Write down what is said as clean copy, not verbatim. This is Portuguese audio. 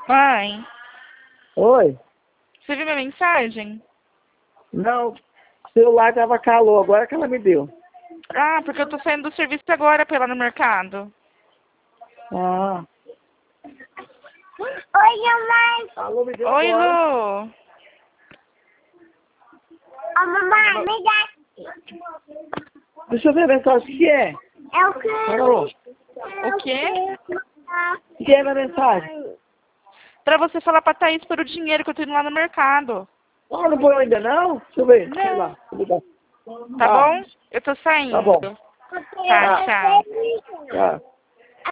Mãe, Oi? você viu minha mensagem? Não, o celular tava calor, agora que ela me deu. Ah, porque eu tô saindo do serviço agora pra ir lá no mercado. Ah. Oi, mamãe. Alô, me deu Oi, agora. Lu. Ô, mamãe, me dá. Deixa eu ver a mensagem, o que é? É o que? Alô? O quê? O que é a mensagem? Pra você falar pra Thaís por o dinheiro que eu tô indo lá no mercado. Oh, não foi ainda não? Deixa eu ver, sei Não. lá. Vou ligar. Tá bom? Eu tô Tá saindo. bom. Tá, tchau. Tá.